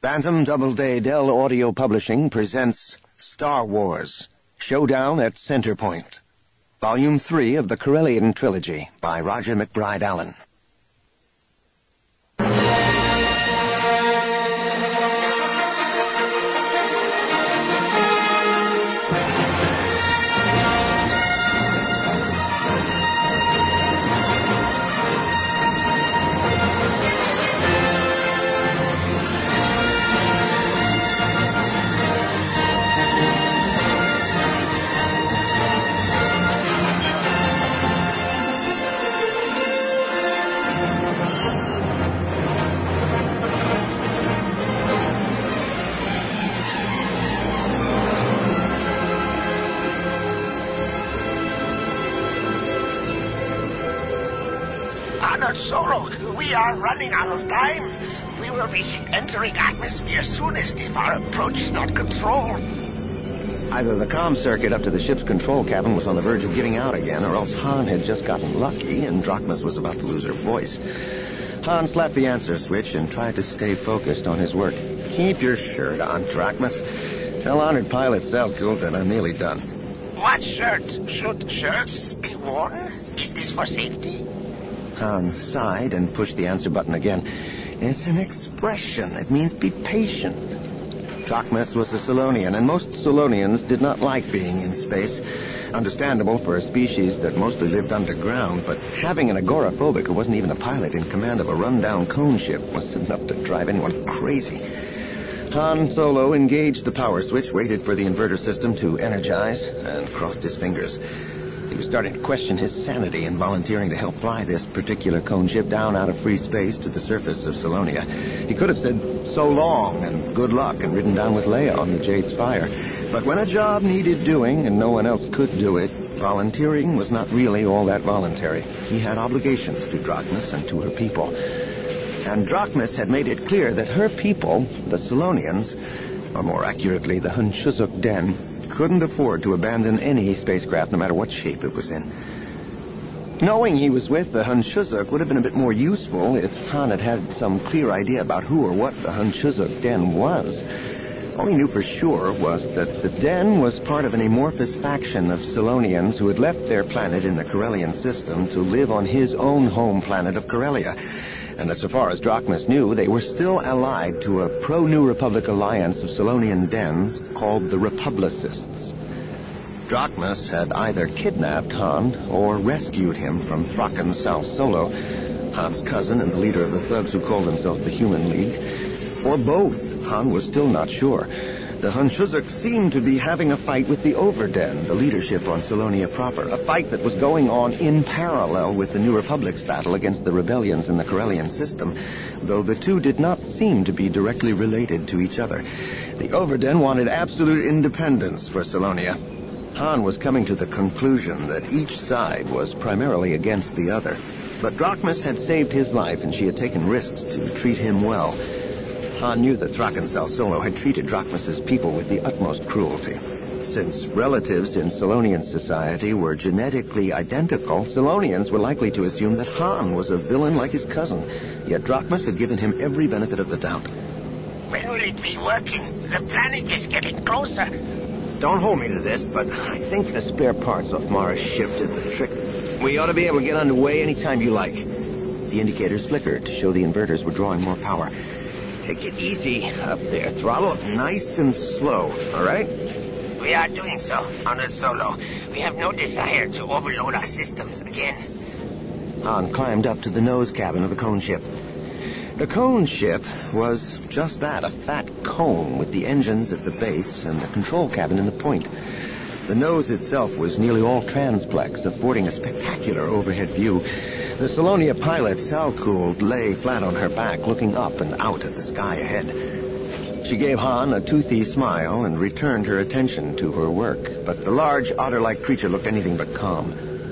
Phantom Doubleday Dell Audio Publishing presents Star Wars, Showdown at Centerpoint, Volume 3 of the Corellian Trilogy by Roger McBride Allen. Solo, we are running out of time. We will be entering atmosphere soonest if our approach is not controlled. Either the comm circuit up to the ship's control cabin was on the verge of giving out again, or else Han had just gotten lucky and Drachmas was about to lose her voice. Han slapped the answer switch and tried to stay focused on his work. Keep your shirt on, Drachmas. Tell honored pilot Salkul that I'm nearly done. What shirt? Should shirts be worn? Is this for safety? Han sighed and pushed the answer button again. It's an expression. It means be patient. Drachmas was a Solonian, and most Solonians did not like being in space. Understandable for a species that mostly lived underground, but having an agoraphobic who wasn't even a pilot in command of a run-down cone ship was enough to drive anyone crazy. Han Solo engaged the power switch, waited for the inverter system to energize, and crossed his fingers. He was starting to question his sanity in volunteering to help fly this particular cone ship down out of free space to the surface of Solonia. He could have said so long and good luck and ridden down with Leia on the Jade Spire. But when a job needed doing and no one else could do it, volunteering was not really all that voluntary. He had obligations to Drachmas and to her people. And Drachmas had made it clear that her people, the Solonians, or more accurately, the Hunchuzuk Den, couldn't afford to abandon any spacecraft, no matter what shape it was in. Knowing he was with the Hunchuzuk would have been a bit more useful if Han had had some clear idea about who or what the Hunchuzuk Den was. All he knew for sure was that the Den was part of an amorphous faction of Solonians who had left their planet in the Corellian system to live on his own home planet of Corellia, and that so far as Drachmas knew, they were still allied to a pro-New Republic alliance of Solonian Dens called the Republicists. Drachmas had either kidnapped Han or rescued him from Thraken Sal Solo, Han's cousin and the leader of the thugs who called themselves the Human League, or both. Han was still not sure. The Hunchuzuk seemed to be having a fight with the Overden, the leadership on Solonia proper, a fight that was going on in parallel with the New Republic's battle against the rebellions in the Corellian system, though the two did not seem to be directly related to each other. The Overden wanted absolute independence for Solonia. Han was coming to the conclusion that each side was primarily against the other, but Drachmas had saved his life and she had taken risks to treat him well. Han knew that Thraken Sal Solo had treated Drachmas's people with the utmost cruelty. Since relatives in Solonian society were genetically identical, Solonians were likely to assume that Han was a villain like his cousin, yet Drachmas had given him every benefit of the doubt. When will it be working? The planet is getting closer. Don't hold me to this, but I think the spare parts off Mara's ship did the trick. We ought to be able to get underway anytime you like. The indicators flickered to show the inverters were drawing more power. Take it easy up there. Throttle up nice and slow, all right? We are doing so, Honored Solo. We have no desire to overload our systems again. Han climbed up to the nose cabin of the cone ship. The cone ship was just that, a fat cone with the engines at the base and the control cabin in the point. The nose itself was nearly all transplex, affording a spectacular overhead view. The Solonia pilot, Salkul, lay flat on her back, looking up and out at the sky ahead. She gave Han a toothy smile and returned her attention to her work, but the large, otter-like creature looked anything but calm.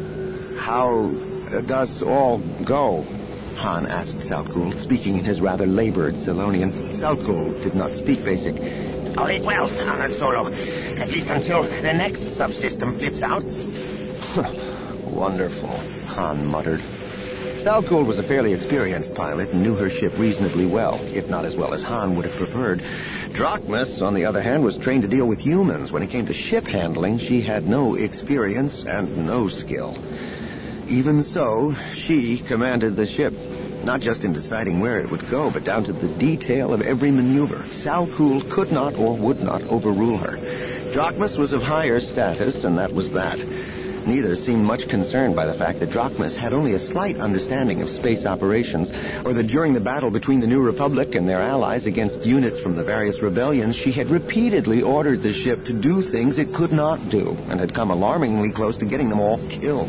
How does all go? Han asked Salkul, speaking in his rather labored Solonian. Salkul did not speak basic. All is well, Honored Solo. At least until the next subsystem flips out. Wonderful, Han muttered. Salkuld was a fairly experienced pilot and knew her ship reasonably well, if not as well as Han would have preferred. Drachmas, on the other hand, was trained to deal with humans. When it came to ship handling, she had no experience and no skill. Even so, she commanded the ship, not just in deciding where it would go, but down to the detail of every maneuver. Salkuld could not or would not overrule her. Drachmas was of higher status, and that was that. Neither seemed much concerned by the fact that Drachmas had only a slight understanding of space operations, or that during the battle between the New Republic and their allies against units from the various rebellions, she had repeatedly ordered the ship to do things it could not do, and had come alarmingly close to getting them all killed.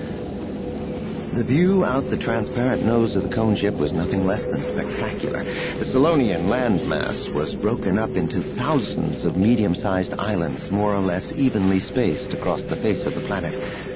The view out the transparent nose of the cone ship was nothing less than spectacular. The Solonian landmass was broken up into thousands of medium-sized islands, more or less evenly spaced across the face of the planet.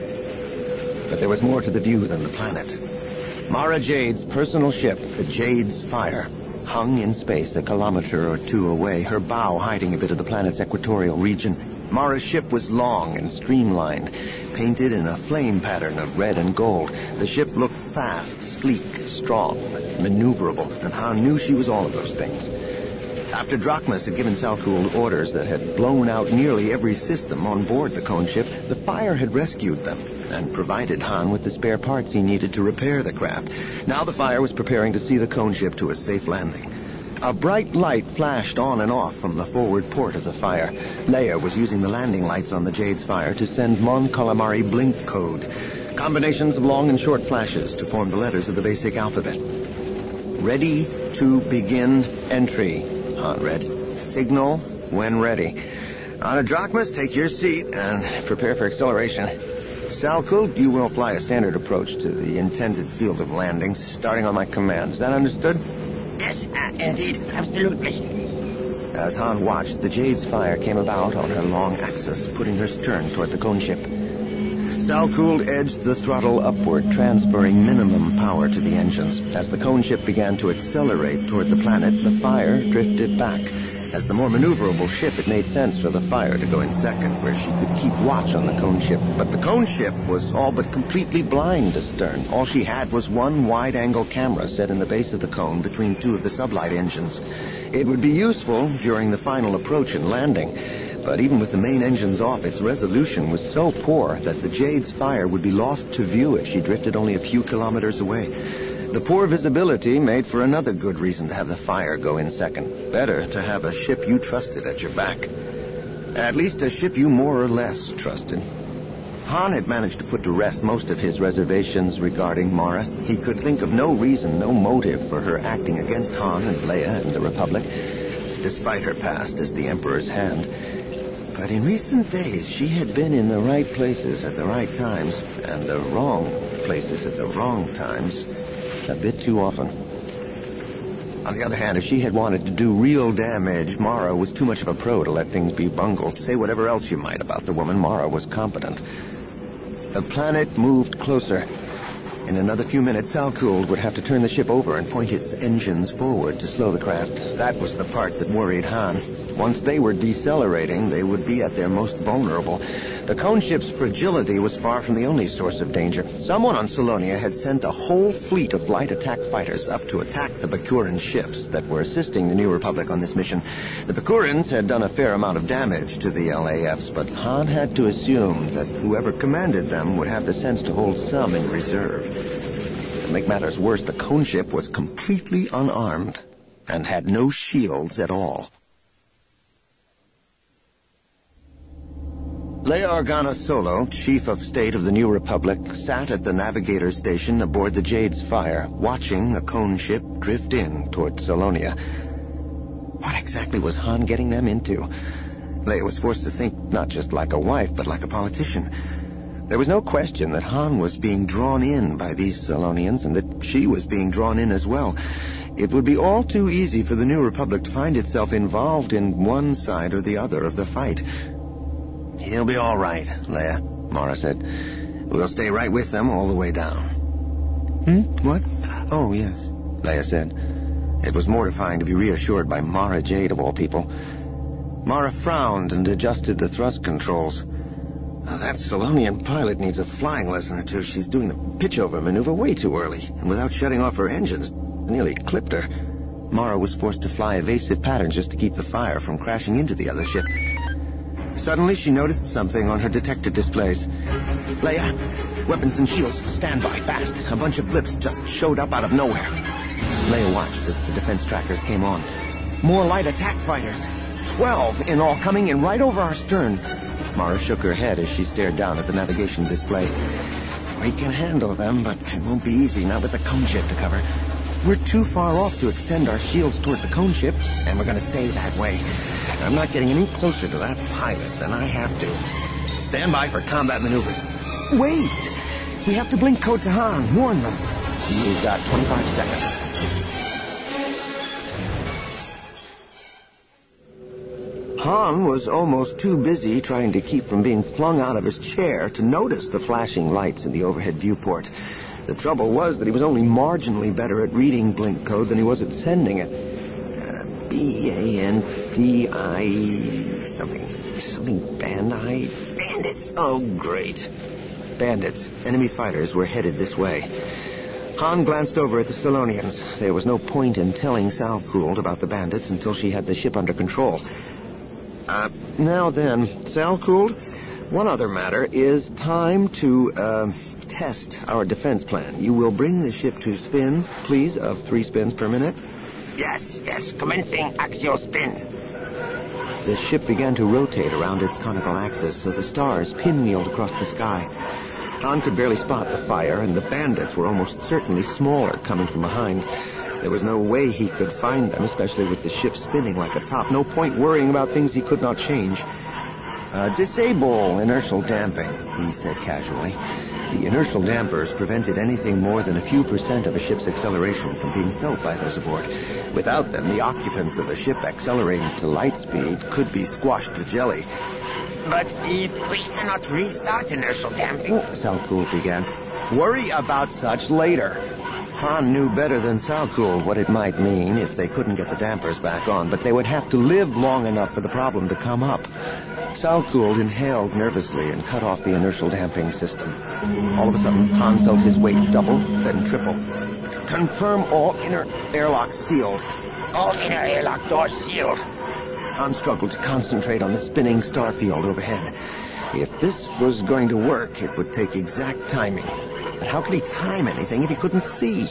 But there was more to the view than the planet. Mara Jade's personal ship, the Jade's Fire, hung in space a kilometer or two away, her bow hiding a bit of the planet's equatorial region. Mara's ship was long and streamlined, painted in a flame pattern of red and gold. The ship looked fast, sleek, strong, maneuverable, and Han knew she was all of those things. After Drachmas had given Salkuld orders that had blown out nearly every system on board the cone ship, the Fire had rescued them and provided Han with the spare parts he needed to repair the craft. Now the Fire was preparing to see the cone ship to a safe landing. A bright light flashed on and off from the forward port of the Fire. Leia was using the landing lights on the Jade's Fire to send Mon Calamari blink code, combinations of long and short flashes to form the letters of the basic alphabet. Ready to begin entry, Han read. Signal when ready. On a Drachmas, take your seat and prepare for acceleration. Salkuld, you will fly a standard approach to the intended field of landing, starting on my command. Is that understood? Yes, indeed, absolutely. As Han watched, the Jade's Fire came about on her long axis, putting her stern toward the cone ship. Salkuld edged the throttle upward, transferring minimum power to the engines. As the cone ship began to accelerate toward the planet, the Fire drifted back. As the more maneuverable ship, it made sense for the Fire to go in second, where she could keep watch on the cone ship. But the cone ship was all but completely blind astern. All she had was one wide-angle camera set in the base of the cone between two of the sublight engines. It would be useful during the final approach and landing, but even with the main engines off, its resolution was so poor that the Jade's Fire would be lost to view if she drifted only a few kilometers away. The poor visibility made for another good reason to have the Fire go in second. Better to have a ship you trusted at your back. At least a ship you more or less trusted. Han had managed to put to rest most of his reservations regarding Mara. He could think of no reason, no motive for her acting against Han and Leia and the Republic, despite her past as the Emperor's hand. But in recent days, she had been in the right places at the right times, and the wrong places at the wrong times, a bit too often. On the other hand, if she had wanted to do real damage, Mara was too much of a pro to let things be bungled. Say whatever else you might about the woman, Mara was competent. The planet moved closer. In another few minutes, Salkuld would have to turn the ship over and point its engines forward to slow the craft. That was the part that worried Han. Once they were decelerating, they would be at their most vulnerable. The cone ship's fragility was far from the only source of danger. Someone on Solonia had sent a whole fleet of light attack fighters up to attack the Bakuran ships that were assisting the New Republic on this mission. The Bakurans had done a fair amount of damage to the LAFs, but Han had to assume that whoever commanded them would have the sense to hold some in reserve. To make matters worse, the cone ship was completely unarmed and had no shields at all. Leia Organa Solo, Chief of State of the New Republic, sat at the navigator station aboard the Jade's Fire, watching a cone ship drift in toward Solonia. What exactly was Han getting them into? Leia was forced to think not just like a wife, but like a politician. There was no question that Han was being drawn in by these Solonians, and that she was being drawn in as well. It would be all too easy for the New Republic to find itself involved in one side or the other of the fight. He'll be all right, Leia, Mara said. We'll stay right with them all the way down. What? Oh, yes, Leia said. It was mortifying to be reassured by Mara Jade, of all people. Mara frowned and adjusted the thrust controls. Now, that Solonian pilot needs a flying lesson or two. She's doing the pitch-over maneuver way too early, and without shutting off her engines, nearly clipped her. Mara was forced to fly evasive patterns just to keep the fire from crashing into the other ship. Suddenly, she noticed something on her detector displays. Leia, weapons and shields, stand by, fast. A bunch of blips just showed up out of nowhere. Leia watched as the defense trackers came on. More light attack fighters. 12 in all, coming in right over our stern. Mara shook her head as she stared down at the navigation display. We can handle them, but it won't be easy, not with the cone ship to cover. We're too far off to extend our shields toward the cone ship, and we're going to stay that way. I'm not getting any closer to that pilot than I have to. Stand by for combat maneuvers. Wait! We have to blink code to Han. Warn them. You've got 25 seconds. Han was almost too busy trying to keep from being flung out of his chair to notice the flashing lights in the overhead viewport. The trouble was that he was only marginally better at reading blink code than he was at sending it. B-A-N-D-I... something Bandai? Bandits! Oh, great. Bandits. Enemy fighters were headed this way. Han glanced over at the Solonians. There was no point in telling Sal Gould about the bandits until she had the ship under control. Now then, Sal Gould, one other matter is time to, test our defense plan. You will bring the ship to spin, please, of 3 spins per minute. Yes, commencing axial spin. The ship began to rotate around its conical axis, so the stars pinwheeled across the sky. Han could barely spot the fire, and the bandits were almost certainly smaller coming from behind. There was no way he could find them, especially with the ship spinning like a top. No point worrying about things he could not change. Disable inertial damping, he said casually. The inertial dampers prevented anything more than a few % of a ship's acceleration from being felt by those aboard. Without them, the occupants of a ship accelerating to light speed could be squashed to jelly. But if we cannot restart inertial damping... Sal Gould began. Worry about such later. Han knew better than Sal Gould what it might mean if they couldn't get the dampers back on, but they would have to live long enough for the problem to come up. Sal Gould inhaled nervously and cut off the inertial damping system. All of a sudden, Han felt his weight double, then triple. Confirm all inner airlock sealed. All inner airlock doors sealed. Han struggled to concentrate on the spinning star field overhead. If this was going to work, it would take exact timing. But how could he time anything if he couldn't see?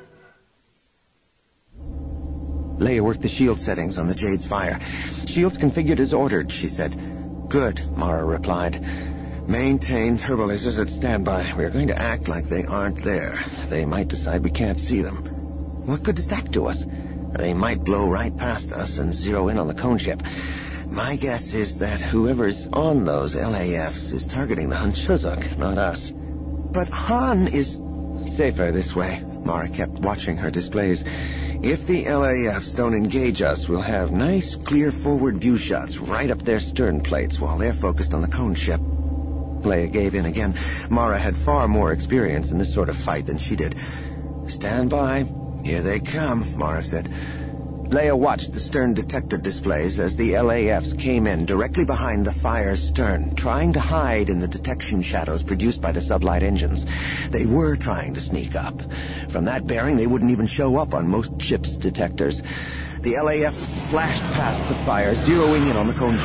Leia worked the shield settings on the Jade's fire. Shields configured as ordered, she said. Good, Mara replied. Maintain turbo lasers at standby. We're going to act like they aren't there. They might decide we can't see them. What good does that do us? They might blow right past us and zero in on the cone ship. My guess is that whoever's on those LAFs is targeting the Hunchuzuk, not us. But Han is safer this way. Mara kept watching her displays. If the LAFs don't engage us, we'll have nice, clear forward view shots right up their stern plates while they're focused on the cone ship. Leia gave in again. Mara had far more experience in this sort of fight than she did. Stand by. Here they come, Mara said. Leia watched the stern detector displays as the LAFs came in directly behind the fire's stern, trying to hide in the detection shadows produced by the sublight engines. They were trying to sneak up. From that bearing, they wouldn't even show up on most ships' detectors. The LAF flashed past the fire, zeroing in on the cone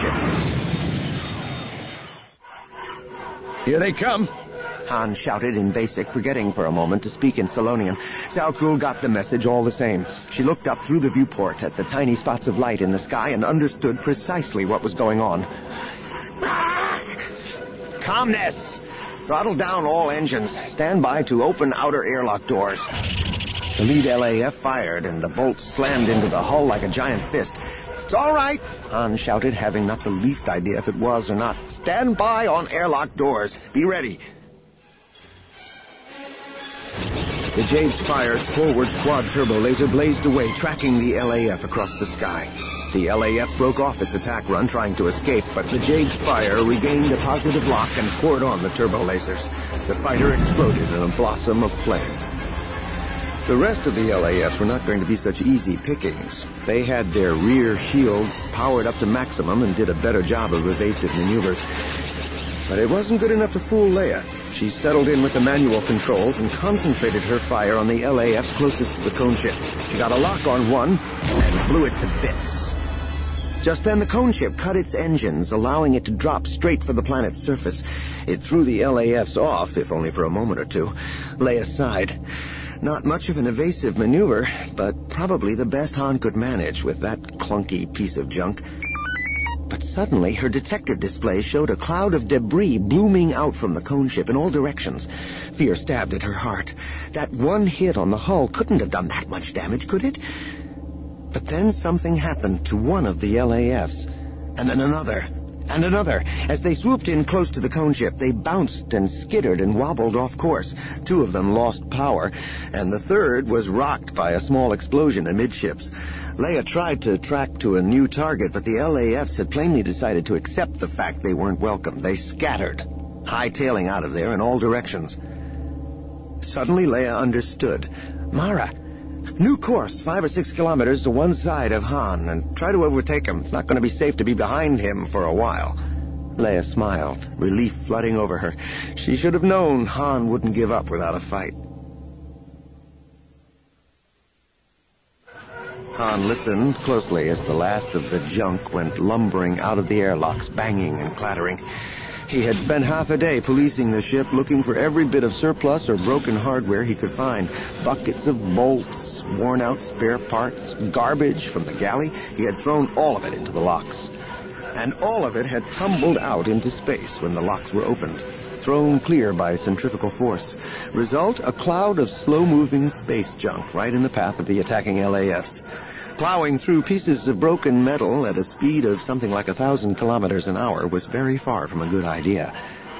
ship. Here they come, Han shouted in Basic, forgetting for a moment to speak in Solonian. Sal Gould got the message all the same. She looked up through the viewport at the tiny spots of light in the sky and understood precisely what was going on. Calmness! Throttle down all engines. Stand by to open outer airlock doors. The lead LAF fired, and the bolt slammed into the hull like a giant fist. It's all right, Han shouted, having not the least idea if it was or not. Stand by on airlock doors. Be ready. The Jade's fire's forward quad turbo laser blazed away, tracking the LAF across the sky. The LAF broke off its attack run, trying to escape, but the Jade's fire regained a positive lock and poured on the turbo lasers. The fighter exploded in a blossom of flame. The rest of the LAFs were not going to be such easy pickings. They had their rear shields powered up to maximum and did a better job of evasive maneuvers. But it wasn't good enough to fool Leia. She settled in with the manual controls and concentrated her fire on the LAFs closest to the cone ship. She got a lock on one and blew it to bits. Just then, the cone ship cut its engines, allowing it to drop straight for the planet's surface. It threw the LAFs off, if only for a moment or two. Leia sighed. Not much of an evasive maneuver, but probably the best Han could manage with that clunky piece of junk. But suddenly, her detector display showed a cloud of debris blooming out from the cone ship in all directions. Fear stabbed at her heart. That one hit on the hull couldn't have done that much damage, could it? But then something happened to one of the LAFs, and then another, and another. As they swooped in close to the cone ship, they bounced and skittered and wobbled off course. Two of them lost power, and the third was rocked by a small explosion amidships. Leia tried to track to a new target, but the LAFs had plainly decided to accept the fact they weren't welcome. They scattered, hightailing out of there in all directions. Suddenly, Leia understood. Mara, new course, 5 or 6 kilometers to one side of Han, and try to overtake him. It's not going to be safe to be behind him for a while. Leia smiled, relief flooding over her. She should have known Han wouldn't give up without a fight. Han listened closely as the last of the junk went lumbering out of the airlocks, banging and clattering. He had spent half a day policing the ship, looking for every bit of surplus or broken hardware he could find. Buckets of bolts, worn-out spare parts, garbage from the galley. He had thrown all of it into the locks. And all of it had tumbled out into space when the locks were opened, thrown clear by centrifugal force. Result, a cloud of slow-moving space junk right in the path of the attacking LAFs. Plowing through pieces of broken metal at a speed of something like 1,000 kilometers an hour was very far from a good idea.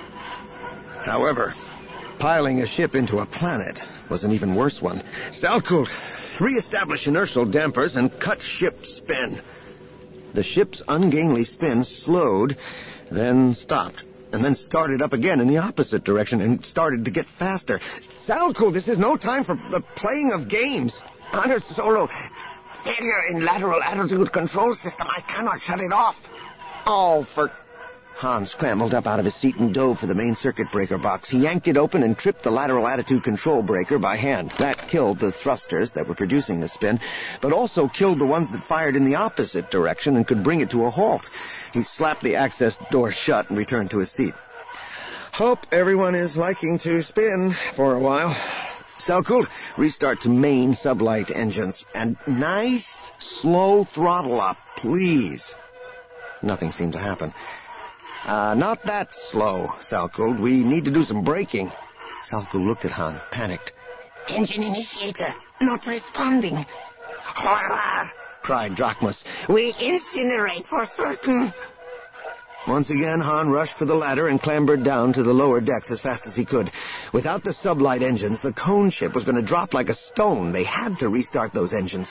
However, piling a ship into a planet was an even worse one. Salkult, re-establish inertial dampers and cut ship spin. The ship's ungainly spin slowed, then stopped, and then started up again in the opposite direction and started to get faster. Salkult, this is no time for the playing of games. Han Solo, failure in lateral attitude control system. I cannot shut it off. Oh, for... Han scrambled up out of his seat and dove for the main circuit breaker box. He yanked it open and tripped the lateral attitude control breaker by hand. That killed the thrusters that were producing the spin, but also killed the ones that fired in the opposite direction and could bring it to a halt. He slapped the access door shut and returned to his seat. Hope everyone is liking to spin for a while. Salkult, restart to main sublight engines. And nice, slow throttle up, please. Nothing seemed to happen. Not that slow, Salkult. We need to do some braking. Salkult looked at Han, panicked. Engine initiator, not responding. Horror, cried Drachmus. We incinerate for certain. Once again, Han rushed for the ladder and clambered down to the lower decks as fast as he could. Without the sublight engines, the cone ship was going to drop like a stone. They had to restart those engines.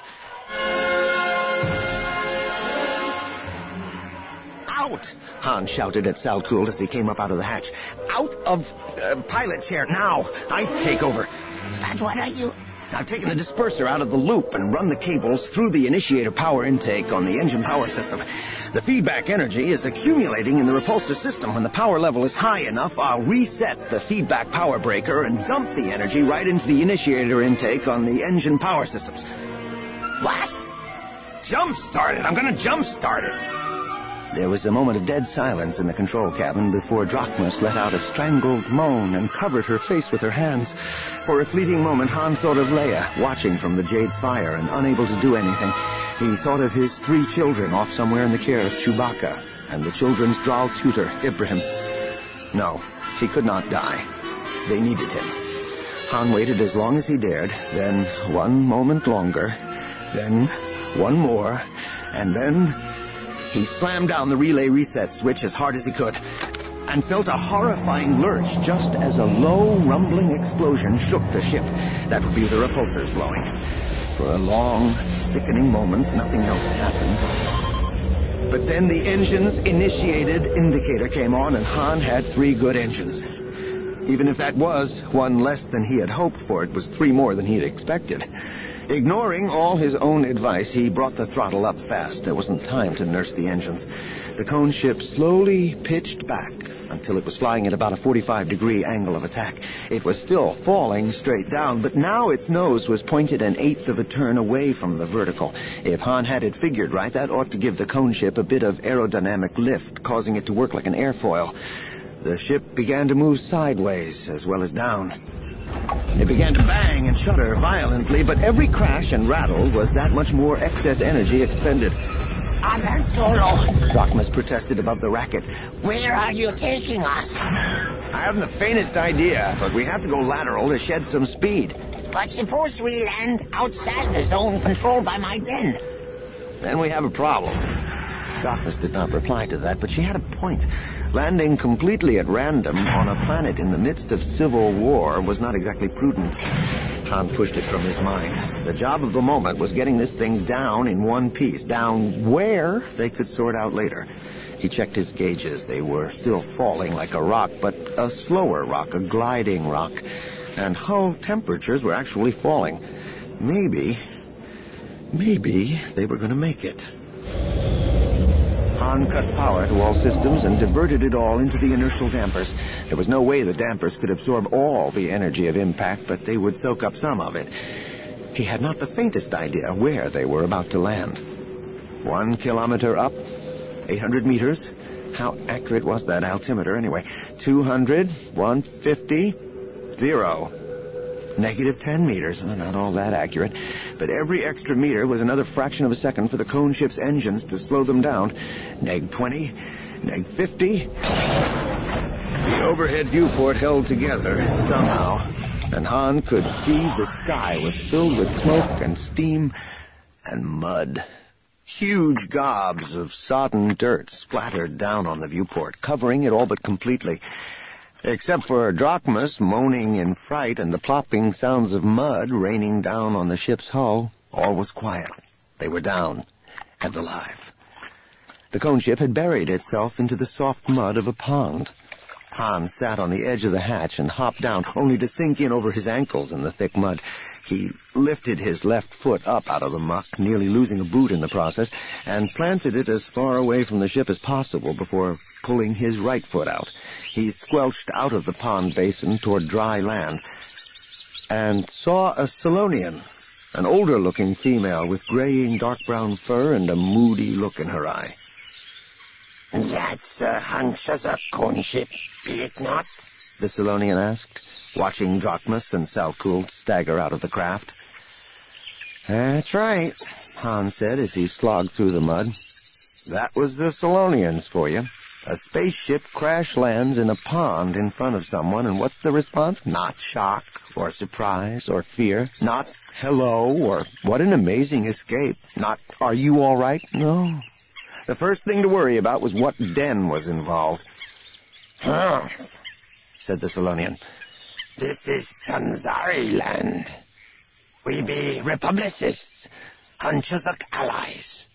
Out! Han shouted at Salkult as he came up out of the hatch. Out of pilot chair, now! I take over. But what are you... I've taken the disperser out of the loop and run the cables through the initiator power intake on the engine power system. The feedback energy is accumulating in the repulsor system. When the power level is high enough, I'll reset the feedback power breaker and dump the energy right into the initiator intake on the engine power systems. What? Jump-start it! I'm going to jump-start it! There was a moment of dead silence in the control cabin before Drachmus let out a strangled moan and covered her face with her hands. For a fleeting moment, Han thought of Leia, watching from the Jade's fire and unable to do anything. He thought of his 3 children off somewhere in the care of Chewbacca, and the children's drow tutor, Ibrahim. No, he could not die. They needed him. Han waited as long as he dared, then 1 moment longer, then 1 more, and then... He slammed down the relay reset switch as hard as he could and felt a horrifying lurch just as a low, rumbling explosion shook the ship. That would be the repulsors blowing. For a long, sickening moment, nothing else happened. But then the engine's initiated indicator came on, and Han had 3 good engines. Even if that was 1 less than he had hoped for, it was 3 more than he had expected. Ignoring all his own advice, he brought the throttle up fast. There wasn't time to nurse the engines. The cone ship slowly pitched back until it was flying at about a 45-degree angle of attack. It was still falling straight down, but now its nose was pointed an eighth of a turn away from the vertical. If Han had it figured right, that ought to give the cone ship a bit of aerodynamic lift, causing it to work like an airfoil. The ship began to move sideways as well as down. It began to bang and shudder violently, but every crash and rattle was that much more excess energy expended. Han Solo, Drachmas protested above the racket. where are you taking us? I haven't the faintest idea, but we have to go lateral to shed some speed. But suppose we land outside the zone controlled by my den? Then we have a problem. Drachmas did not reply to that, but she had a point. Landing completely at random on a planet in the midst of civil war was not exactly prudent. Han pushed it from his mind. The job of the moment was getting this thing down in one piece. Down where they could sort out later. He checked his gauges. They were still falling like a rock, but a slower rock, a gliding rock. And hull temperatures were actually falling. Maybe they were going to make it. Han cut power to all systems and diverted it all into the inertial dampers. There was no way the dampers could absorb all the energy of impact, but they would soak up some of it. He had not the faintest idea where they were about to land. 1 kilometer up, 800 meters. How accurate was that altimeter anyway? 200, 150, 0. Negative 10 meters. Oh, not all that accurate. But every extra meter was another fraction of a second for the cone ship's engines to slow them down. Neg 20, neg 50. The overhead viewport held together somehow, and Han could see the sky was filled with smoke and steam and mud. Huge gobs of sodden dirt splattered down on the viewport, covering it all but completely. Except for Drachmas moaning in fright and the plopping sounds of mud raining down on the ship's hull, all was quiet. They were down and alive. The cone ship had buried itself into the soft mud of a pond. Han sat on the edge of the hatch and hopped down, only to sink in over his ankles in the thick mud. He lifted his left foot up out of the muck, nearly losing a boot in the process, and planted it as far away from the ship as possible before pulling his right foot out. He squelched out of the pond basin toward dry land and saw a Solonian, an older-looking female with graying dark brown fur and a moody look in her eye. That's Han Solo's cone ship, be it not? The Solonian asked, watching Drachmas and Salkuld stagger out of the craft. That's right, Han said as he slogged through the mud. That was the Solonians for you. A spaceship crash lands in a pond in front of someone, and what's the response? Not shock, or surprise, or fear. Not hello, or what an amazing escape. Not, are you all right? No. The first thing to worry about was what den was involved. Huh, said the Solonian. this is Tanzari land. We be Republicists, Han Solo allies.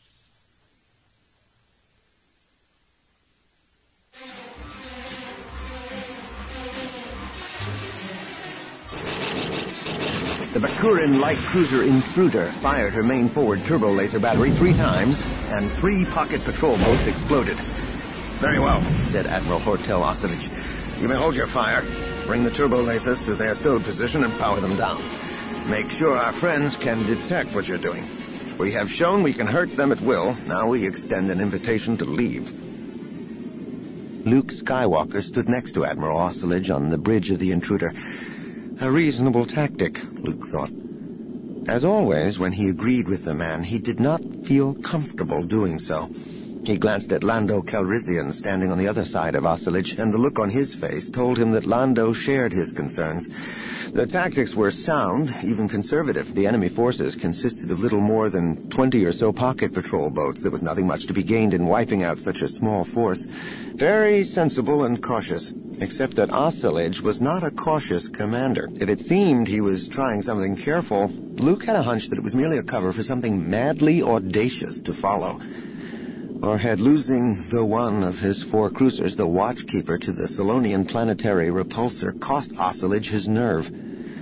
The Bakurin light cruiser Intruder fired her main forward turbo laser battery 3 times, and 3 pocket patrol boats exploded. Very well, said Admiral Hortel Ossovich. You may hold your fire. Bring the turbo lasers to their stowed position and power them down. Make sure our friends can detect what you're doing. We have shown we can hurt them at will. Now we extend an invitation to leave. Luke Skywalker stood next to Admiral Ossovich on the bridge of the Intruder. A reasonable tactic, Luke thought. As always, when he agreed with the man, he did not feel comfortable doing so. He glanced at Lando Calrissian standing on the other side of Ossovich, and the look on his face told him that Lando shared his concerns. The tactics were sound, even conservative. The enemy forces consisted of little more than 20 or so pocket patrol boats. There was nothing much to be gained in wiping out such a small force. Very sensible and cautious. Except that Ossovich was not a cautious commander. If it seemed he was trying something careful, Luke had a hunch that it was merely a cover for something madly audacious to follow. Or had losing the one of his 4 cruisers, the Watchkeeper, to the Solonian planetary repulsor, cost Ossovich his nerve.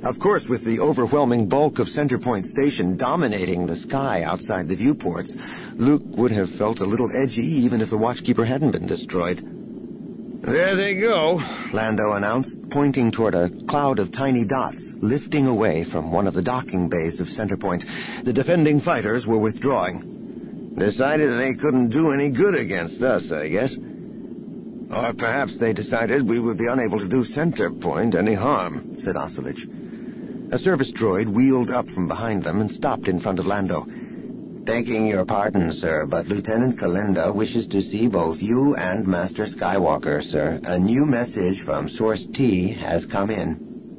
Of course, with the overwhelming bulk of Centerpoint Station dominating the sky outside the viewports, Luke would have felt a little edgy even if the Watchkeeper hadn't been destroyed. "There they go," Lando announced, pointing toward a cloud of tiny dots lifting away from one of the docking bays of Centerpoint. The defending fighters were withdrawing. "Decided they couldn't do any good against us, I guess. Or perhaps they decided we would be unable to do Centerpoint any harm," said Oselich. A service droid wheeled up from behind them and stopped in front of Lando. "Begging your pardon, sir, but Lieutenant Kalenda wishes to see both you and Master Skywalker, sir. A new message from Source T has come in."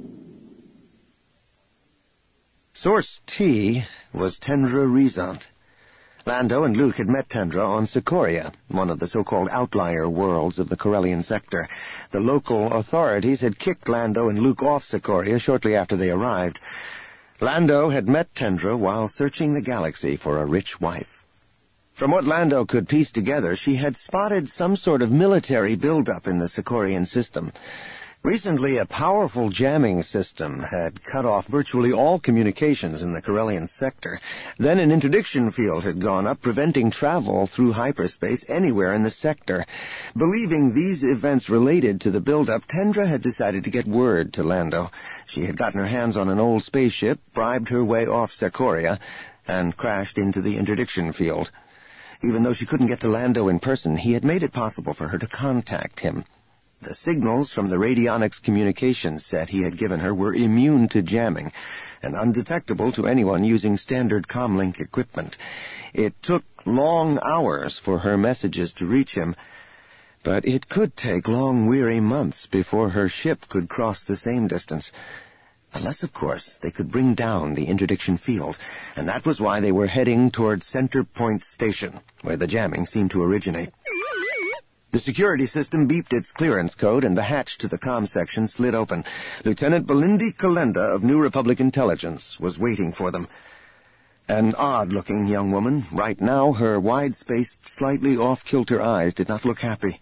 Source T was Tendra Rezant. Lando and Luke had met Tendra on Sikoria, one of the so-called outlier worlds of the Corellian sector. The local authorities had kicked Lando and Luke off Sikoria shortly after they arrived. Lando had met Tendra while searching the galaxy for a rich wife. From what Lando could piece together, she had spotted some sort of military buildup in the Sikorian system. Recently, a powerful jamming system had cut off virtually all communications in the Corellian sector. Then an interdiction field had gone up, preventing travel through hyperspace anywhere in the sector. Believing these events related to the buildup, Tendra had decided to get word to Lando. She had gotten her hands on an old spaceship, bribed her way off Sikoria, and crashed into the interdiction field. Even though she couldn't get to Lando in person, he had made it possible for her to contact him. The signals from the radionics communications set he had given her were immune to jamming and undetectable to anyone using standard comlink equipment. It took long hours for her messages to reach him, but it could take long, weary months before her ship could cross the same distance. Unless, of course, they could bring down the interdiction field, and that was why they were heading toward Centerpoint Station, where the jamming seemed to originate. The security system beeped its clearance code, and the hatch to the comm section slid open. Lieutenant Belindi Kalenda of New Republic Intelligence was waiting for them. An odd-looking young woman. Right now, her wide-spaced, slightly off-kilter eyes did not look happy.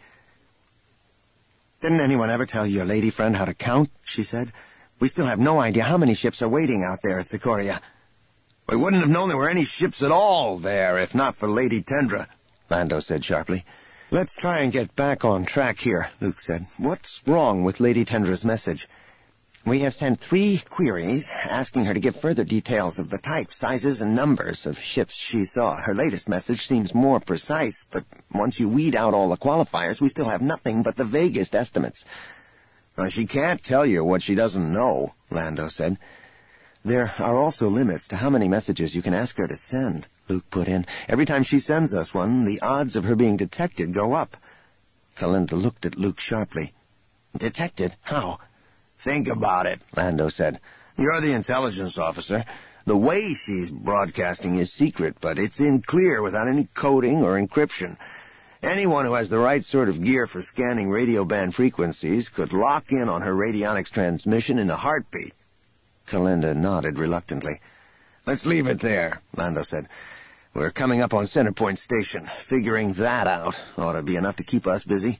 "Didn't anyone ever tell your lady friend how to count?" she said. "We still have no idea how many ships are waiting out there at Sikoria." "We wouldn't have known there were any ships at all there if not for Lady Tendra," Lando said sharply. "Let's try and get back on track here," Luke said. "What's wrong with Lady Tendra's message?" "We have sent 3 queries asking her to give further details of the types, sizes, and numbers of ships she saw. Her latest message seems more precise, but once you weed out all the qualifiers, we still have nothing but the vaguest estimates." "Well, she can't tell you what she doesn't know," Lando said. "There are also limits to how many messages you can ask her to send," Luke put in. "Every time she sends us one, the odds of her being detected go up." Kalenda looked at Luke sharply. "Detected? How?" "Think about it," Lando said. "You're the intelligence officer. The way she's broadcasting is secret, but it's in clear without any coding or encryption. Anyone who has the right sort of gear for scanning radio band frequencies could lock in on her radionics transmission in a heartbeat." Kalenda nodded reluctantly. "Let's leave it there," Lando said. "We're coming up on Centerpoint Station. Figuring that out ought to be enough to keep us busy."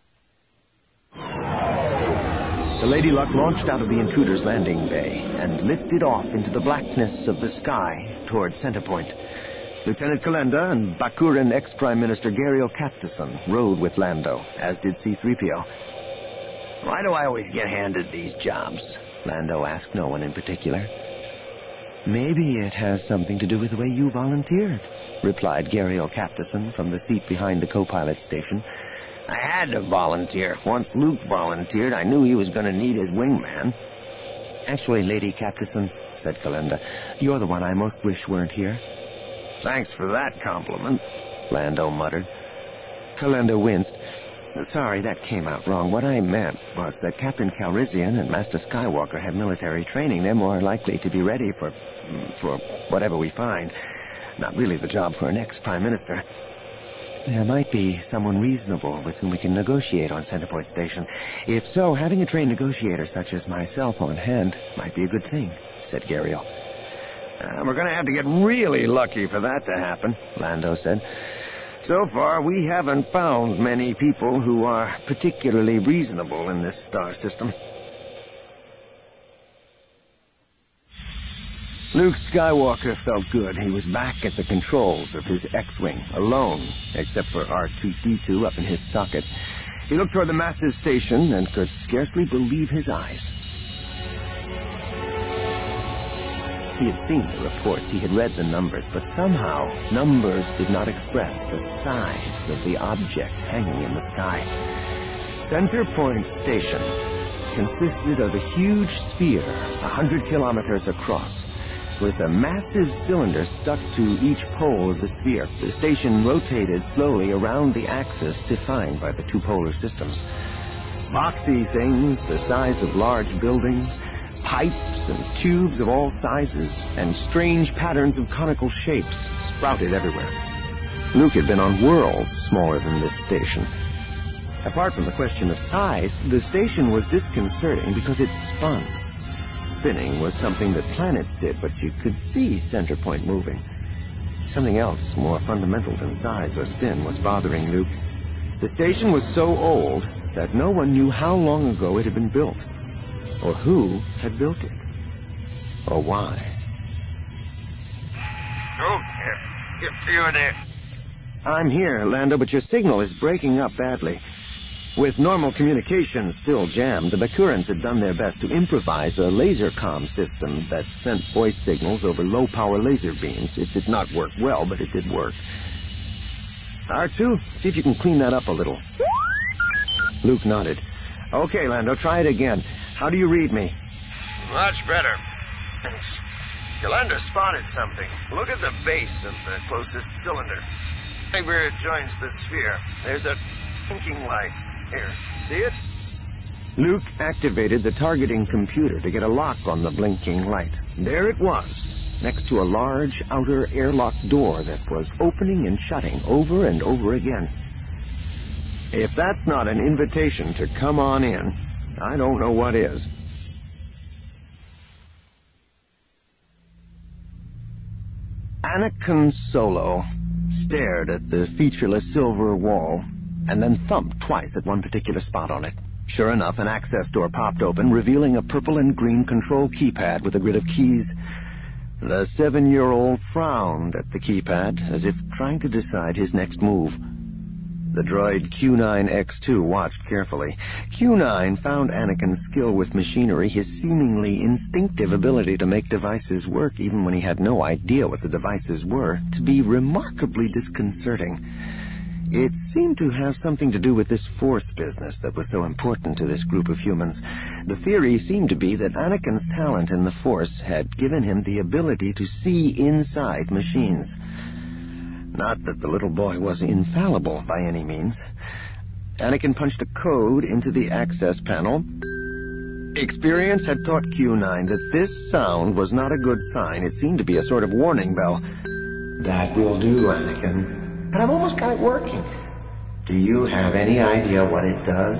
The Lady Luck launched out of the intruder's landing bay and lifted off into the blackness of the sky toward Centerpoint. Lieutenant Kalenda and Bakuran ex-Prime Minister Gariel Captason rode with Lando, as did C-3PO. "Why do I always get handed these jobs?" Lando asked no one in particular. "Maybe it has something to do with the way you volunteered," replied Gariel Captason from the seat behind the co-pilot station. "I had to volunteer. Once Luke volunteered, I knew he was going to need his wingman." "Actually, Lady Captason," said Kalenda, "you're the one I most wish weren't here." "Thanks for that compliment," Lando muttered. Kalenda winced. "Sorry, that came out wrong. What I meant was that Captain Calrissian and Master Skywalker have military training. They're more likely to be ready for whatever we find. Not really the job for an ex-Prime Minister. There might be someone reasonable with whom we can negotiate on Centerpoint Station. If so, having a trained negotiator such as myself on hand might be a good thing," said Gariel. "We're going to have to get really lucky for that to happen," Lando said. "So far, we haven't found many people who are particularly reasonable in this star system." Luke Skywalker felt good. He was back at the controls of his X-Wing, alone, except for R2-D2 up in his socket. He looked toward the massive station and could scarcely believe his eyes. He had seen the reports, he had read the numbers, but somehow numbers did not express the size of the object hanging in the sky. Center Point Station consisted of a huge sphere 100 kilometers across, with a massive cylinder stuck to each pole of the sphere. The station rotated slowly around the axis defined by the two polar systems. Boxy things the size of large buildings, pipes and tubes of all sizes, and strange patterns of conical shapes sprouted everywhere. Luke had been on worlds smaller than this station. Apart from the question of size, the station was disconcerting because it spun. Spinning was something that planets did, but you could see Center Point moving. Something else more fundamental than size or spin was bothering Luke. The station was so old that no one knew how long ago it had been built, or who had built it, or why. Luke, if you're there. I'm here, Lando, but your signal is breaking up badly. With normal communications still jammed, the Bakurans had done their best to improvise a laser comm system that sent voice signals over low-power laser beams. It did not work well, but it did work. R2, see if you can clean that up a little. Luke nodded. Okay, Lando, try it again. How do you read me? Much better. Yolanda spotted something. Look at the base of the closest cylinder. Right where it joins the sphere. There's a blinking light. Here, see it? Luke activated the targeting computer to get a lock on the blinking light. There it was, next to a large outer airlock door that was opening and shutting over and over again. If that's not an invitation to come on in, I don't know what is. Anakin Solo stared at the featureless silver wall and then thumped twice at one particular spot on it. Sure enough, an access door popped open, revealing a purple and green control keypad with a grid of keys. The 7-year-old frowned at the keypad, as if trying to decide his next move. The droid Q9X2 watched carefully. Q9 found Anakin's skill with machinery, his seemingly instinctive ability to make devices work even when he had no idea what the devices were, to be remarkably disconcerting. It seemed to have something to do with this Force business that was so important to this group of humans. The theory seemed to be that Anakin's talent in the Force had given him the ability to see inside machines. Not that the little boy was infallible by any means. Anakin punched a code into the access panel. Experience had taught Q9 that this sound was not a good sign. It seemed to be a sort of warning bell. That will do, Anakin. But I've almost got it working. Do you have any idea what it does?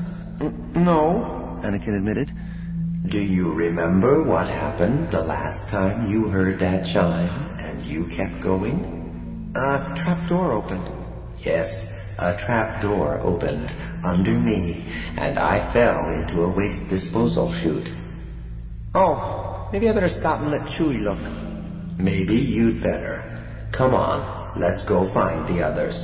No, Anakin admitted. Do you remember what happened the last time you heard that chime and you kept going? A trap door opened. Yes, a trap door opened under me, and I fell into a waste disposal chute. Oh, maybe I better stop and let Chewie look. Maybe you'd better. Come on. Let's go find the others.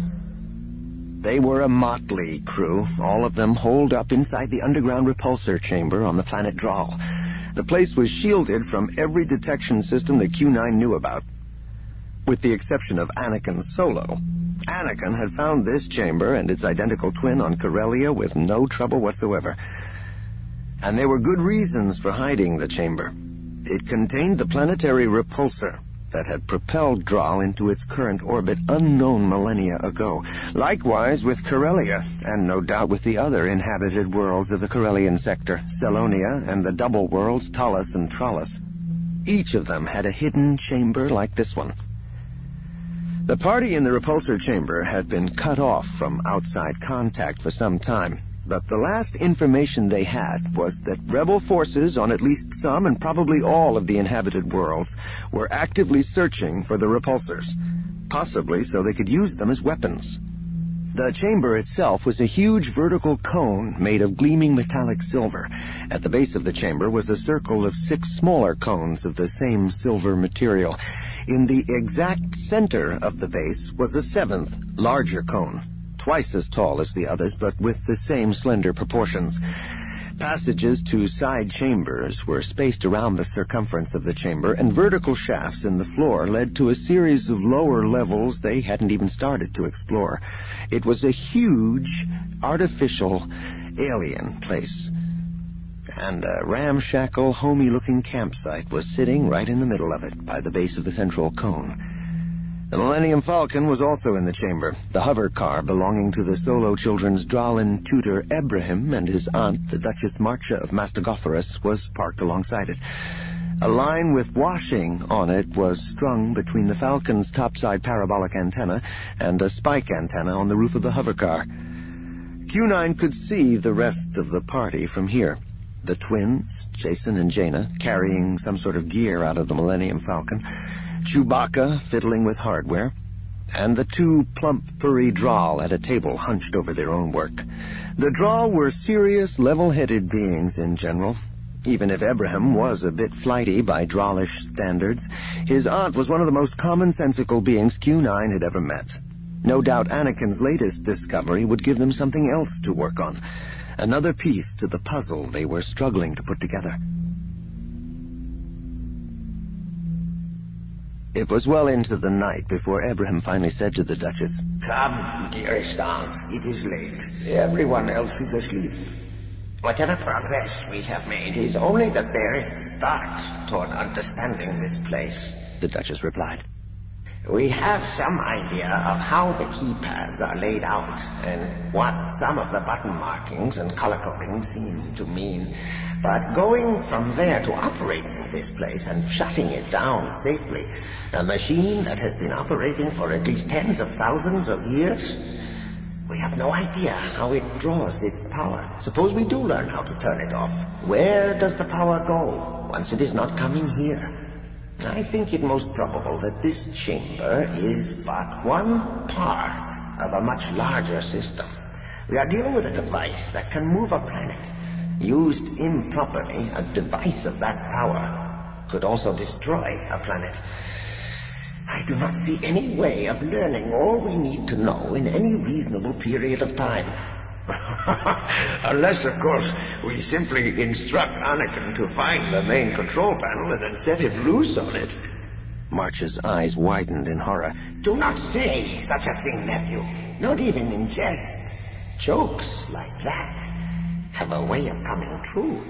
They were a motley crew, all of them holed up inside the underground repulsor chamber on the planet Draal. The place was shielded from every detection system that Q9 knew about, with the exception of Anakin Solo. Anakin had found this chamber and its identical twin on Corellia with no trouble whatsoever. And there were good reasons for hiding the chamber. It contained the planetary repulsor that had propelled Draal into its current orbit unknown millennia ago. Likewise with Corellia, and no doubt with the other inhabited worlds of the Corellian sector, Selonia and the double worlds Talos and Trallas. Each of them had a hidden chamber like this one. The party in the repulsor chamber had been cut off from outside contact for some time, but the last information they had was that rebel forces on at least some and probably all of the inhabited worlds were actively searching for the repulsors, possibly so they could use them as weapons. The chamber itself was a huge vertical cone made of gleaming metallic silver. At the base of the chamber was a circle of 6 smaller cones of the same silver material. In the exact center of the base was a 7th, larger cone, twice as tall as the others, but with the same slender proportions. Passages to side chambers were spaced around the circumference of the chamber, and vertical shafts in the floor led to a series of lower levels they hadn't even started to explore. It was a huge, artificial, alien place. And a ramshackle, homey-looking campsite was sitting right in the middle of it, by the base of the central cone. The Millennium Falcon was also in the chamber. The hover car belonging to the Solo children's Dralin tutor Ebrahim and his aunt, the Duchess Marcia of Mastagophorus, was parked alongside it. A line with washing on it was strung between the Falcon's topside parabolic antenna and a spike antenna on the roof of the hover car. Q9 could see the rest of the party from here. The twins, Jason and Jaina, carrying some sort of gear out of the Millennium Falcon, Chewbacca fiddling with hardware, and the 2 plump, furry Draal at a table hunched over their own work. The Draal were serious, level-headed beings in general. Even if Ebrahim was a bit flighty by Draalish standards, his aunt was one of the most commonsensical beings Q9 had ever met. No doubt Anakin's latest discovery would give them something else to work on, another piece to the puzzle they were struggling to put together. It was well into the night before Ebrahim finally said to the Duchess, "Come, dearest aunt, it is late. Everyone else is asleep. Whatever progress we have made is only the barest start toward understanding this place," the Duchess replied. "We have some idea of how the keypads are laid out and what some of the button markings and color coding seem to mean. But going from there to operating this place and shutting it down safely, a machine that has been operating for at least tens of thousands of years, we have no idea how it draws its power. Suppose we do learn how to turn it off. Where does the power go once it is not coming here? I think it most probable that this chamber is but one part of a much larger system. We are dealing with a device that can move a planet. Used improperly, a device of that power could also destroy a planet. I do not see any way of learning all we need to know in any reasonable period of time. Unless, of course, we simply instruct Anakin to find the main control panel and then set him loose on it." Marcia's eyes widened in horror. "Do not say such a thing, nephew. Not even in jest. Jokes like that have a way of coming true."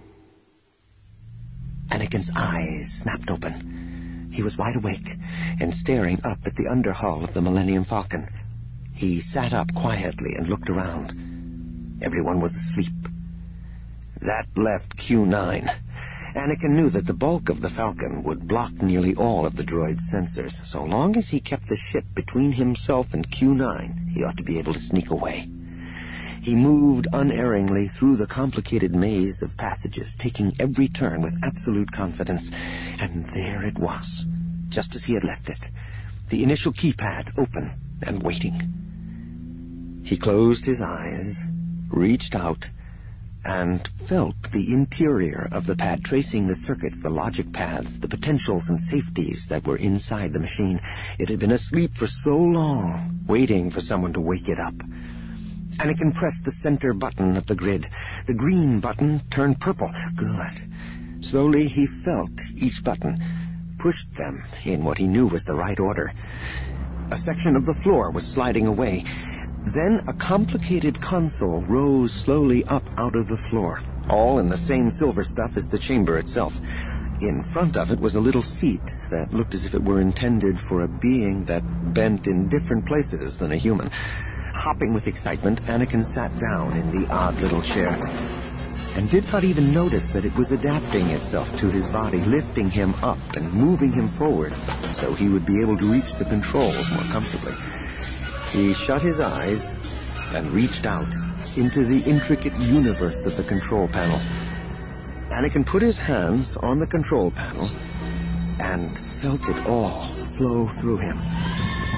Anakin's eyes snapped open. He was wide awake and staring up at the underhull of the Millennium Falcon. He sat up quietly and looked around. Everyone was asleep. That left Q9. Anakin knew that the bulk of the Falcon would block nearly all of the droid's sensors. So long as he kept the ship between himself and Q9, he ought to be able to sneak away. He moved unerringly through the complicated maze of passages, taking every turn with absolute confidence. And there it was, just as he had left it. The initial keypad open and waiting. He closed his eyes, reached out, and felt the interior of the pad, tracing the circuits, the logic paths, the potentials and safeties that were inside the machine. It had been asleep for so long, waiting for someone to wake it up. Anakin pressed the center button of the grid. The green button turned purple. Good. Slowly he felt each button, pushed them in what he knew was the right order. A section of the floor was sliding away. Then a complicated console rose slowly up out of the floor, all in the same silver stuff as the chamber itself. In front of it was a little seat that looked as if it were intended for a being that bent in different places than a human. Hopping with excitement, Anakin sat down in the odd little chair and did not even notice that it was adapting itself to his body, lifting him up and moving him forward so he would be able to reach the controls more comfortably. He shut his eyes and reached out into the intricate universe of the control panel. Anakin put his hands on the control panel and felt it all flow through him.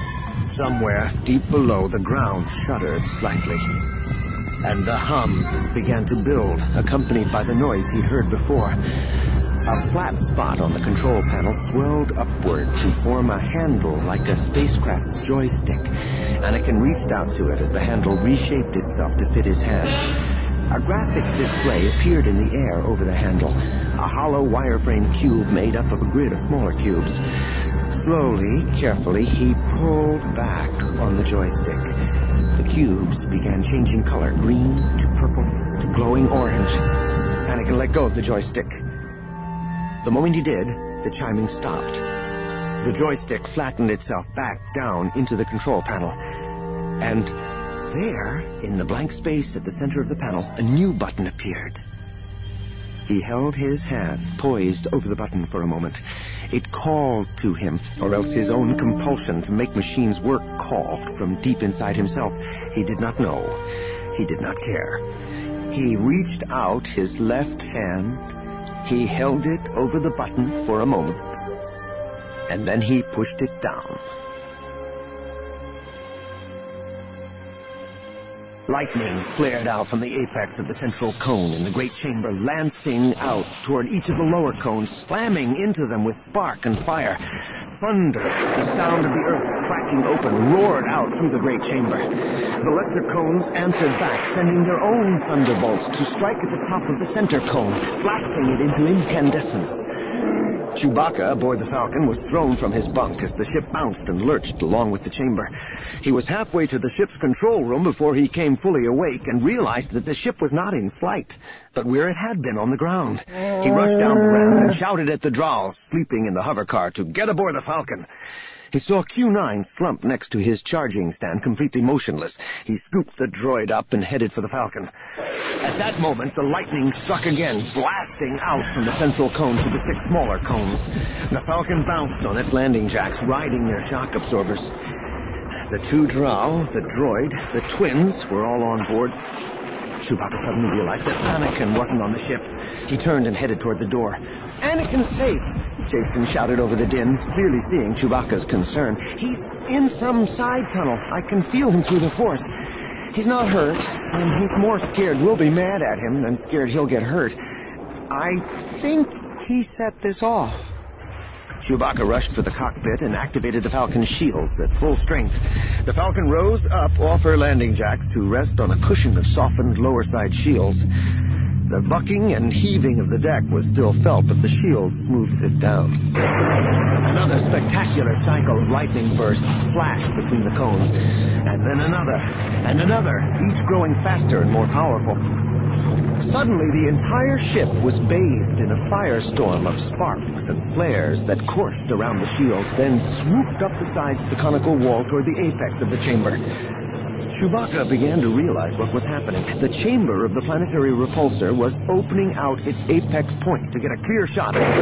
Somewhere, deep below, the ground shuddered slightly. And the hums began to build, accompanied by the noise he'd heard before. A flat spot on the control panel swelled upward to form a handle like a spacecraft's joystick. Anakin reached out to it as the handle reshaped itself to fit his hand. A graphic display appeared in the air over the handle, a hollow wireframe cube made up of a grid of smaller cubes. Slowly, carefully, he pulled back on the joystick. The cubes began changing color, green to purple to glowing orange. Anakin let go of the joystick. The moment he did, the chiming stopped. The joystick flattened itself back down into the control panel. And there, in the blank space at the center of the panel, a new button appeared. He held his hand poised over the button for a moment. It called to him, or else his own compulsion to make machines work called from deep inside himself. He did not know. He did not care. He reached out his left hand. He held it over the button for a moment, and then he pushed it down. Lightning flared out from the apex of the central cone in the great chamber, lancing out toward each of the lower cones, slamming into them with spark and fire. Thunder, the sound of the earth cracking open, roared out through the great chamber. The lesser cones answered back, sending their own thunderbolts to strike at the top of the center cone, blasting it into incandescence. Chewbacca, aboard the Falcon, was thrown from his bunk as the ship bounced and lurched along with the chamber. He was halfway to the ship's control room before he came fully awake and realized that the ship was not in flight, but where it had been on the ground. He rushed down the ramp and shouted at the Drals sleeping in the hover car to get aboard the Falcon. He saw Q9 slumped next to his charging stand, completely motionless. He scooped the droid up and headed for the Falcon. At that moment, the lightning struck again, blasting out from the central cone to the 6 smaller cones. The Falcon bounced on its landing jacks, riding their shock absorbers. The 2 Drow, the droid, the twins were all on board. Chewbacca suddenly realized that Anakin wasn't on the ship. He turned and headed toward the door. "Anakin's safe!" Jason shouted over the din, clearly seeing Chewbacca's concern. "He's in some side tunnel. I can feel him through the Force. He's not hurt, and he's more scared we'll be mad at him than scared he'll get hurt. I think he set this off." Chewbacca rushed for the cockpit and activated the Falcon's shields at full strength. The Falcon rose up off her landing jacks to rest on a cushion of softened lower side shields. The bucking and heaving of the deck was still felt, but the shields smoothed it down. Another spectacular cycle of lightning bursts flashed between the cones, and then another, and another, each growing faster and more powerful. Suddenly, the entire ship was bathed in a firestorm of sparks and flares that coursed around the shields, then swooped up the sides of the conical wall toward the apex of the chamber. Chewbacca began to realize what was happening. The chamber of the planetary repulsor was opening out its apex point to get a clear shot at the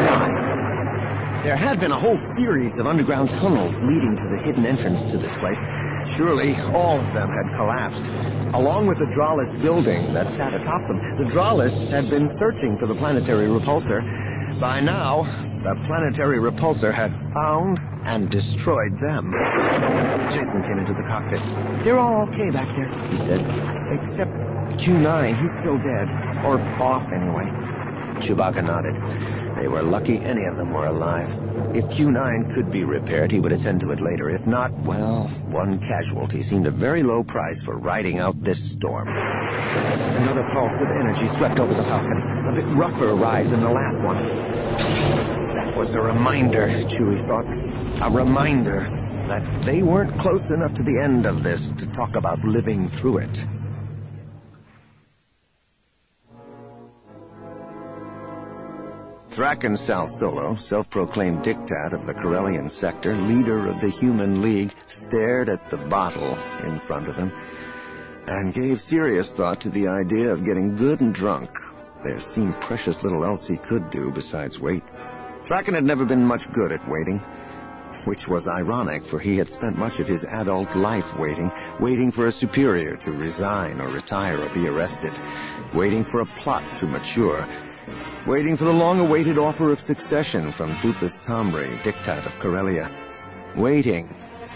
sky. There had been a whole series of underground tunnels leading to the hidden entrance to this place. Surely all of them had collapsed. Along with the Dralist building that sat atop them, the Dralists had been searching for the planetary repulsor. By now, the planetary repulsor had found and destroyed them. Jason came into the cockpit. "They're all okay back there," he said. "Except Q9, he's still dead. Or off, anyway." Chewbacca nodded. They were lucky any of them were alive. If Q9 could be repaired, he would attend to it later. If not, well, one casualty seemed a very low price for riding out this storm. Another pulse of energy swept over the Falcon, a bit rougher ride than the last one. That was a reminder, Chewie thought. A reminder that they weren't close enough to the end of this to talk about living through it. Thraken Sal Solo, self-proclaimed diktat of the Corellian sector, leader of the Human League, stared at the bottle in front of him and gave serious thought to the idea of getting good and drunk. There seemed precious little else he could do besides wait. Thraken had never been much good at waiting, which was ironic, for he had spent much of his adult life waiting for a superior to resign or retire or be arrested, waiting for a plot to mature, waiting for the long-awaited offer of succession from Dupas Tamri, diktat of Corellia, waiting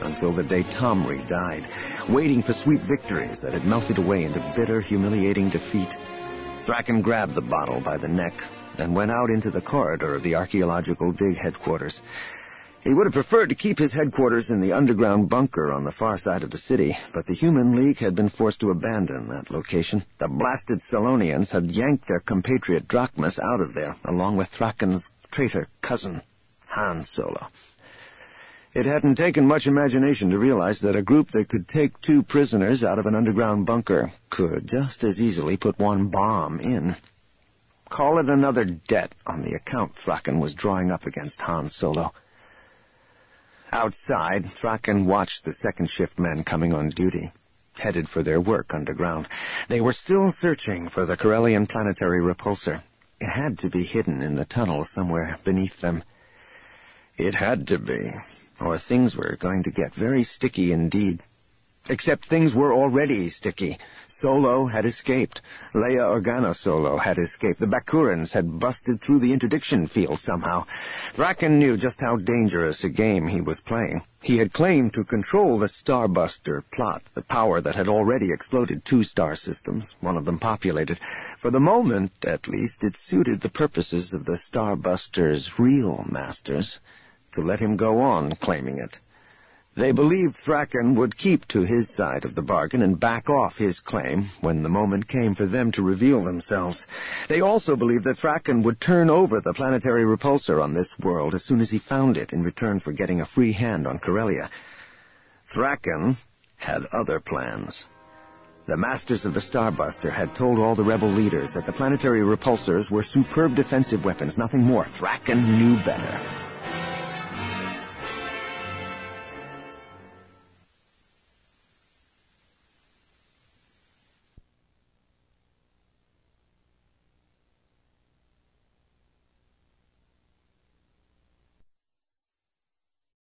until the day Tomri died, waiting for sweet victories that had melted away into bitter, humiliating defeat. Thraken grabbed the bottle by the neck and went out into the corridor of the archaeological dig headquarters. He would have preferred to keep his headquarters in the underground bunker on the far side of the city, but the Human League had been forced to abandon that location. The blasted Selonians had yanked their compatriot Drachmas out of there, along with Thraken's traitor cousin, Han Solo. It hadn't taken much imagination to realize that a group that could take 2 prisoners out of an underground bunker could just as easily put 1 bomb in. Call it another debt on the account Thraken was drawing up against Han Solo. Outside, Thraken watched the second-shift men coming on duty, headed for their work underground. They were still searching for the Corellian planetary repulsor. It had to be hidden in the tunnel somewhere beneath them. It had to be, or things were going to get very sticky indeed. Except things were already sticky. Solo had escaped. Leia Organa Solo had escaped. The Bakurans had busted through the interdiction field somehow. Thraken knew just how dangerous a game he was playing. He had claimed to control the Starbuster plot, the power that had already exploded 2 star systems, one of them populated. For the moment, at least, it suited the purposes of the Starbuster's real masters to let him go on claiming it. They believed Thraken would keep to his side of the bargain and back off his claim when the moment came for them to reveal themselves. They also believed that Thraken would turn over the planetary repulsor on this world as soon as he found it in return for getting a free hand on Corellia. Thraken had other plans. The masters of the Starbuster had told all the rebel leaders that the planetary repulsors were superb defensive weapons, nothing more. Thraken knew better.